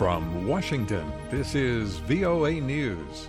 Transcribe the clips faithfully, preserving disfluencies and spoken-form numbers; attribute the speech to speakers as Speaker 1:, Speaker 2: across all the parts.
Speaker 1: From Washington, this is V O A News.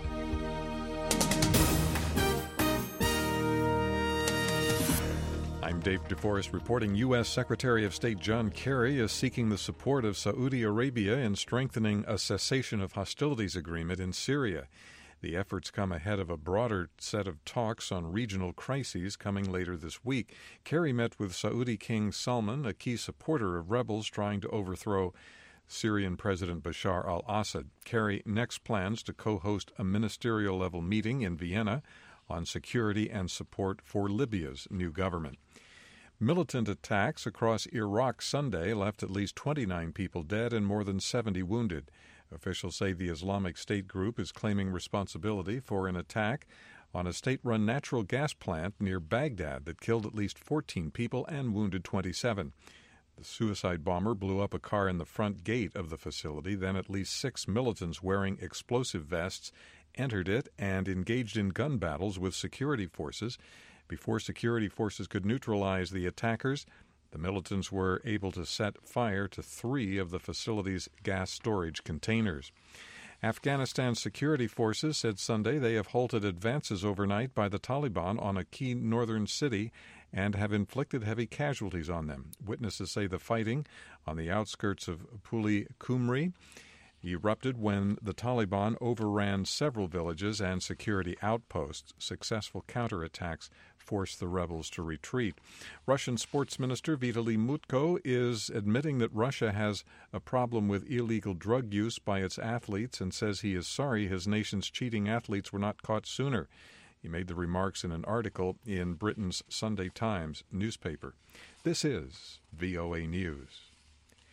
Speaker 1: I'm Dave DeForest reporting U S. Secretary of State John Kerry is seeking the support of Saudi Arabia in strengthening a cessation of hostilities agreement in Syria. The efforts come ahead of a broader set of talks on regional crises coming later this week. Kerry met with Saudi King Salman, a key supporter of rebels trying to overthrow Syrian President Bashar al-Assad. Kerry next plans to co-host a ministerial-level meeting in Vienna on security and support for Libya's new government. Militant attacks across Iraq Sunday left at least twenty-nine people dead and more than seventy wounded. Officials say the Islamic State group is claiming responsibility for an attack on a state-run natural gas plant near Baghdad that killed at least fourteen people and wounded twenty-seven. The suicide bomber blew up a car in the front gate of the facility. Then at least six militants wearing explosive vests entered it and engaged in gun battles with security forces. Before security forces could neutralize the attackers, the militants were able to set fire to three of the facility's gas storage containers. Afghanistan security forces said Sunday they have halted advances overnight by the Taliban on a key northern city and have inflicted heavy casualties on them. Witnesses say the fighting on the outskirts of Puli Kumri erupted when the Taliban overran several villages and security outposts. Successful counterattacks forced the rebels to retreat. Russian Sports Minister Vitaly Mutko is admitting that Russia has a problem with illegal drug use by its athletes and says he is sorry his nation's cheating athletes were not caught sooner. He made the remarks in an article in Britain's Sunday Times newspaper. This is V O A News.